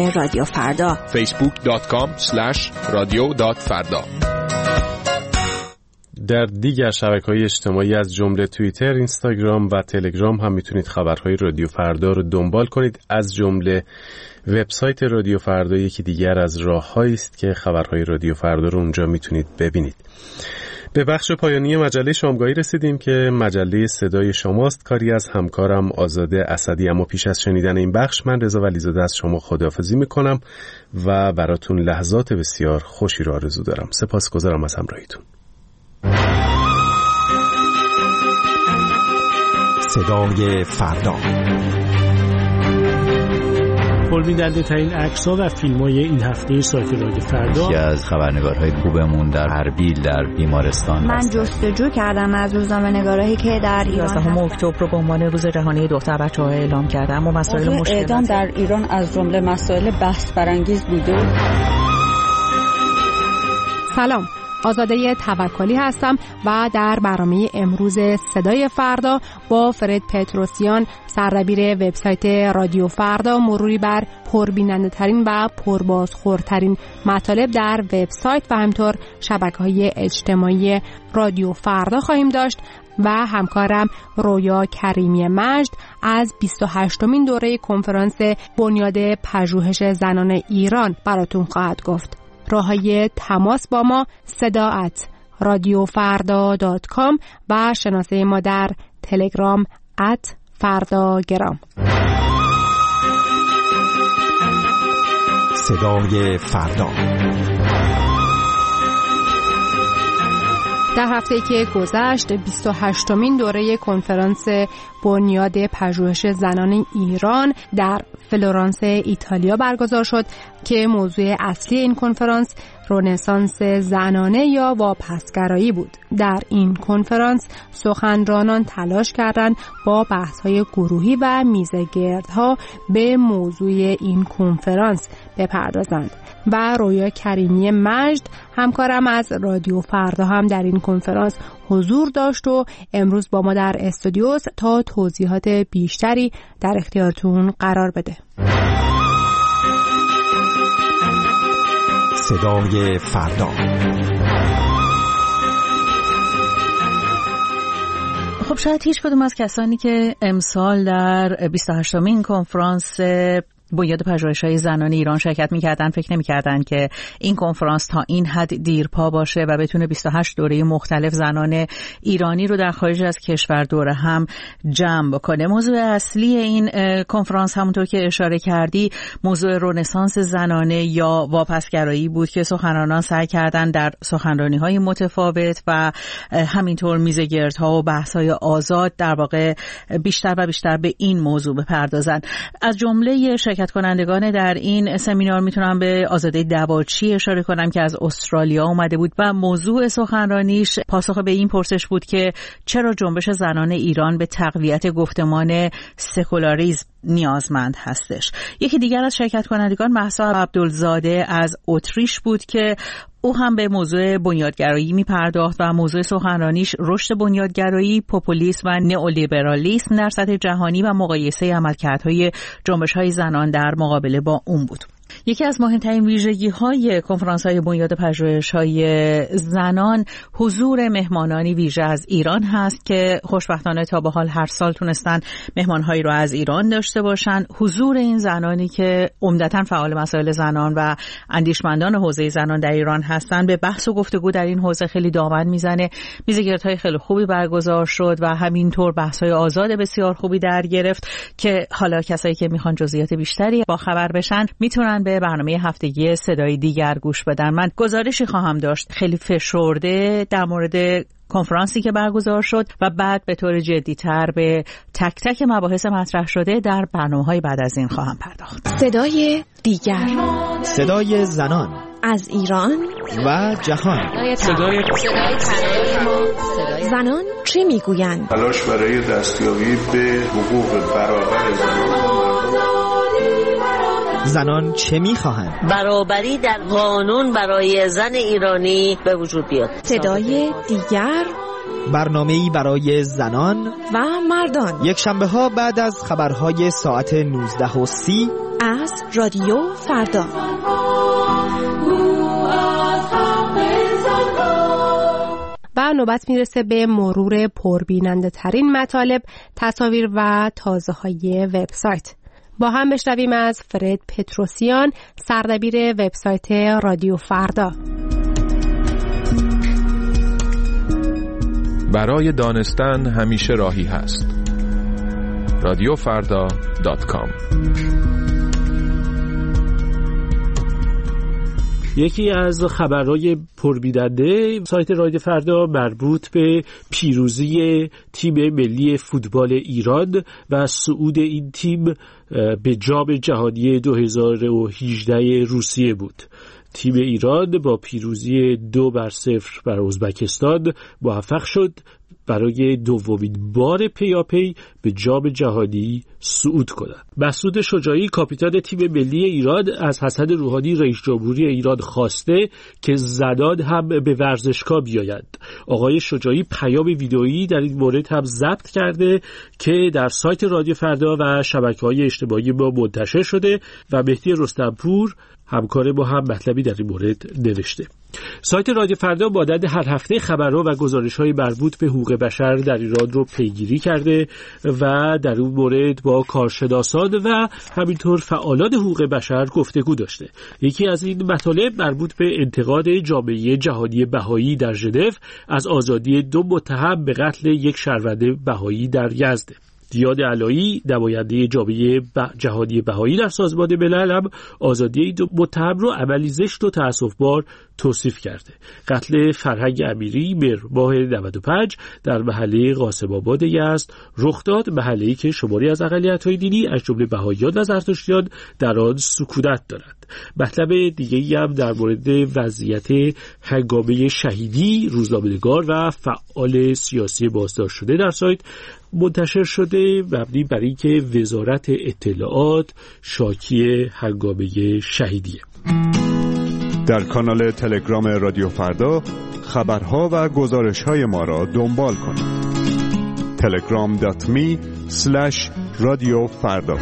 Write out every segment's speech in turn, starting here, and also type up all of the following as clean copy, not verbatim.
رادیو فردا. facebook.com/radio.farda. در دیگر شبکه‌های اجتماعی از جمله توییتر، اینستاگرام و تلگرام هم میتونید خبرهای رادیو فردا رو دنبال کنید. از جمله وبسایت رادیو فردا یکی دیگر از راه‌هایی است که خبرهای رادیو فردا رو اونجا میتونید ببینید. به بخش پایانی مجله شامگاهی رسیدیم که مجله صدای شماست، کاری از همکارم آزاده اسدی. اما پیش از شنیدن این بخش من رضا ولیزاده از شما خداحافظی میکنم و براتون لحظات بسیار خوشی را آرزو دارم. سپاسگزارم از همراهیتون. صدای فردا، پربیننده ترین عکس‌ها و فیلم‌های این هفته سایت رادیو فردا. یکی از خبرنگارهای خوبمون در اربیل در بیمارستان من جستجو کردم از روزنامه‌نگارایی که در ایران 11 اکتبر رو به عنوان روز جهانی دختر بچه‌ها اعلام کردم و مسائل مشکل اعدام در ایران از جمله مسائل بحث برانگیز بوده. سلام، آزاده توکلی هستم و در برنامه امروز صدای فردا با فرد پتروسیان، سردبیر وبسایت رادیو فردا، مروری بر پربیننده ترین و پربازخوردترین مطالب در وبسایت و همینطور شبکه‌های اجتماعی رادیو فردا خواهیم داشت و همکارم رویا کریمی مجد از 28مین دوره کنفرانس بنیاد پژوهش زنان ایران براتون خواهد گفت. راه‌های تماس با ما صدا@radiofarda.com و شناسه ما در تلگرام @فرداگرام. صدای فردا. در هفته‌ای که گذشت 28مین دوره کنفرانس بنیاد پژوهش زنان ایران در فلورانس ایتالیا برگزار شد که موضوع اصلی این کنفرانس رنسانس زنانه یا واپسگرایی بود. در این کنفرانس سخنرانان تلاش کردند با بحث‌های گروهی و میزگردها به موضوع این کنفرانس بپردازند و رویا کریمی مجد همکارم از رادیو فردا هم در این کنفرانس حضور داشت و امروز با ما در استودیوس تا توضیحات بیشتری در اختیارتون قرار بده. صدای فردا. خب شاید هیچ کدوم از کسانی که امسال در 28مین کنفرانس بنیاد پژوهش‌های زنان ایران شرکت می‌کردن فکر نمی‌کردن که این کنفرانس تا این حد دیرپا باشه و بتونه 28 دوره مختلف زنان ایرانی رو در خارج از کشور دوره هم جمع بکنه. موضوع اصلی این کنفرانس همونطور که اشاره کردی موضوع رنسانس زنانه یا واپسگرایی بود که سخنرانان سعی کردن در سخنرانی‌های متفاوت و همینطور میزگردها و بحث‌های آزاد در واقع بیشتر و بیشتر به این موضوع بپردازن. از جمله شرکت کنندگان در این سمینار میتونم به آزاده دواچی اشاره کنم که از استرالیا اومده بود و موضوع سخنرانیش پاسخ به این پرسش بود که چرا جنبش زنان ایران به تقویت گفتمان سکولاریسم نیازمند هستش. یکی دیگر از شرکت کنندگان مهسا عبدالزاده از اتریش بود که او هم به موضوع بنیادگرایی می پرداخت و موضوع سخنرانیش رشد بنیادگرایی، پوپولیسم و نئولیبرالیسم در سطح جهانی و مقایسه عملکردهای جنبش‌های زنان در مقابله با اون بود. یکی از مهمترین ویژگی‌های کنفرانس‌های بنیاد پژوهش‌های زنان حضور مهمانانی ویژه از ایران هست که خوشبختانه تا به حال هر سال تونستن مهمان‌هایی رو از ایران داشته باشن. حضور این زنانی که عمدتاً فعال مسائل زنان و اندیشمندان حوزه زنان در ایران هستن به بحث و گفتگو در این حوزه خیلی دامن میزنه. میزگردهای خیلی خوبی برگزار شد و همینطور بحث‌های آزاد بسیار خوبی در گرفت که حالا کسایی که میخوان جزئیات بیشتری با خبر بشن میتونن به برنامه هفتگی صدای دیگر گوش بدن. من گزارشی خواهم داشت خیلی فشرده در مورد کنفرانسی که برگزار شد و بعد به طور جدی‌تر به تک تک مباحث مطرح شده در برنامه‌های بعد از این خواهم پرداخت. صدای دیگر، صدای زنان از ایران و جهان. صدای زنان چه میگویند؟ تلاش برای دستیابی به حقوق برابر زنان چه میخواهند؟ برابری در قانون برای زن ایرانی به وجود بیاد. صدای دیگر، برنامه‌ای برای زنان و مردان، یک شنبه ها بعد از خبرهای ساعت 19:30 از رادیو فردا. و نوبت میرسه به مرور پربیننده ترین مطالب، تصاویر و تازه های وبسایت. با هم بشنویم از فرد پتروسیان، سردبیر وبسایت رادیو فردا. برای دانستن همیشه راهی هست. radiofarda.com. یکی از خبرهای پربیننده سایت رادیو فردا مربوط به پیروزی تیم ملی فوتبال ایران و صعود این تیم به جام جهانی 2018 روسیه بود. تیم ایران با پیروزی 2-0 بر ازبکستان موفق شد برای دومین بار پیاپی به جام جهانی صعود کنند. مسعود شجاعی کاپیتان تیم ملی ایران از حسن روحانی رئیس جمهوری ایران خواسته که زنان هم به ورزشگاه بیایند. آقای شجاعی پیام ویدئویی در این مورد هم ضبط کرده که در سایت رادیو فردا و شبکه‌های اجتماعی ما منتشر شده و مهدی رستمپور همکار ما هم مطلبی در این مورد نوشته. سایت رادیو فردا مانند هر هفته خبرها و گزارش‌های مربوط به حقوق بشر در ایران رو پیگیری کرده و در اون مورد با کارشناسان و همینطور فعالان حقوق بشر گفتگو داشته. یکی از این مطالب مربوط به انتقاد جامعه جهانی بهایی در ژنو از آزادی 2 متهم به قتل یک شهروند بهایی در یزد. دیاد علایی نماینده جامعه جهانی بهایی در سازمان ملل هم آزادی 2 متهم رو عملی زشت و تأسف‌بار توصیف کرده. قتل فرهنگ امیری ماه 95 در محله قاسم آباد یزد رخ داد، محله‌ای که شماری از اقلیت‌های دینی از جمله بهائیان و زرتشتیان در آن سکونت دارند. مطلب دیگه‌ای هم در مورد وضعیت هنگامه شهیدی روزنامه‌نگار و فعال سیاسی بازداشت شده در سایت منتشر شده، مبنی بر اینکه وزارت اطلاعات شاکی هنگامه شهیدیه. در کانال تلگرام رادیو فردا خبرها و گزارش‌های ما را دنبال کنید. telegram.me/radiofarda.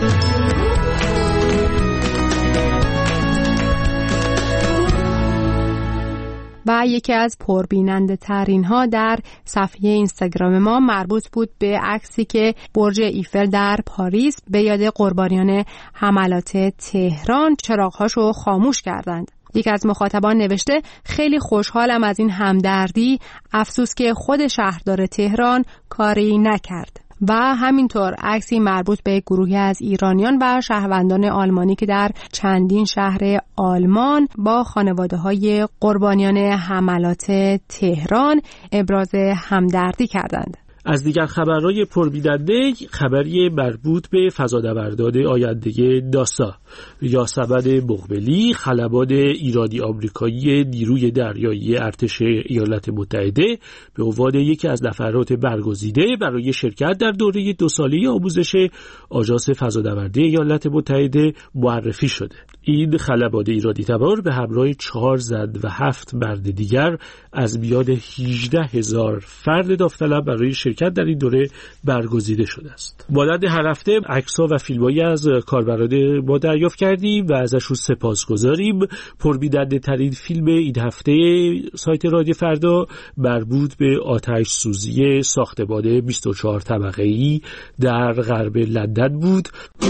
و یکی از پربیننده ترین ها در صفحه اینستاگرام ما مربوط بود به عکسی که برج ایفل در پاریس به یاد قربانیان حملات تهران چراغ‌هاشو خاموش کردند. یک از مخاطبان نوشته خیلی خوشحالم از این همدردی، افسوس که خود شهردار تهران کاری نکرد. و همینطور عکسی مربوط به گروهی از ایرانیان و شهروندان آلمانی که در چندین شهر آلمان با خانواده‌های قربانیان حملات تهران ابراز همدردی کردند. از دیگر خبرهای پربیننده خبری مربوط به فضانوردان آینده ناسا. یاسمن مقبلی خلبان ایرانی آمریکایی نیروی دریایی ارتش ایالات متحده به عنوان یکی از نفرات برگزیده برای شرکت در دوره 2 ساله آموزش آژانس فضانوردی ایالات متحده معرفی شده. این خلبان ایرانی تبار به همراه 4 زن و 7 مرد دیگر از میان 18,000 فرد داوطلب برای شرکت در این دوره برگزیده شده است. مانند هر هفته عکس‌ها و فیلم‌هایی از کاربران ما دریافت کردیم و ازشون سپاسگزاریم. پربیننده ترین فیلم این هفته سایت رادیو فردا مربوط به آتش سوزی ساختمان 24 طبقه‌ای در غرب لندن بود.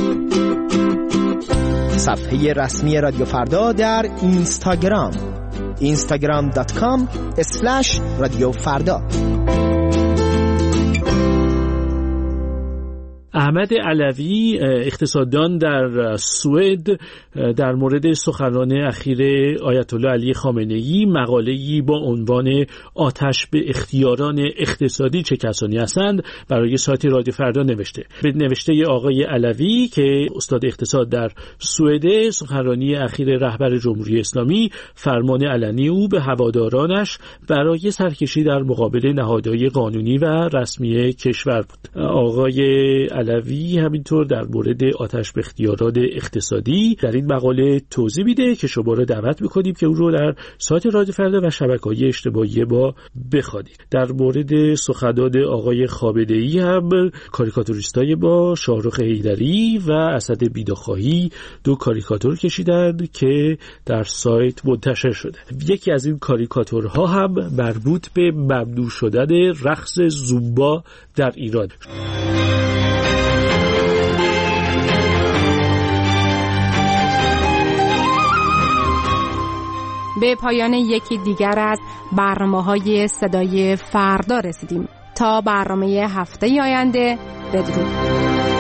صفحه رسمی رادیو فردا در اینستاگرام instagram.com/radiofarda. احمد علوی اقتصاددان در سوئد در مورد سخنان اخیر آیت الله علی خامنه‌ای مقاله‌ای با عنوان آتش به اختیاران اقتصادی چه کسانی هستند برای سایت رادیو فردا نوشته. به نوشته آقای علوی که استاد اقتصاد در سوئد، سخنرانی اخیر رهبر جمهوری اسلامی فرمان علنی او به هوادارانش برای سرکشی در مقابل نهادهای قانونی و رسمی کشور بود. آقای علوی همینطور در مورد آتش به اختیارات اقتصادی در این مقاله توضیح میده که شما رو دعوت میکنیم که اون رو در سایت رادیو فردا و شبکه‌های اجتماعی ما بخوانید. در مورد سخنان آقای خامنه‌ای هم کاریکاتوریستای با شاهرخ حیدری و اسد بیداخواهی 2 کاریکاتور کشیدن که در سایت منتشر شده. یکی از این کاریکاتورها هم مربوط به ممنوع شدن رقص زومبا در ایران. به پایان یکی دیگر از برنامه‌های صدای فردا رسیدیم. تا برنامه هفته آینده، بدرود.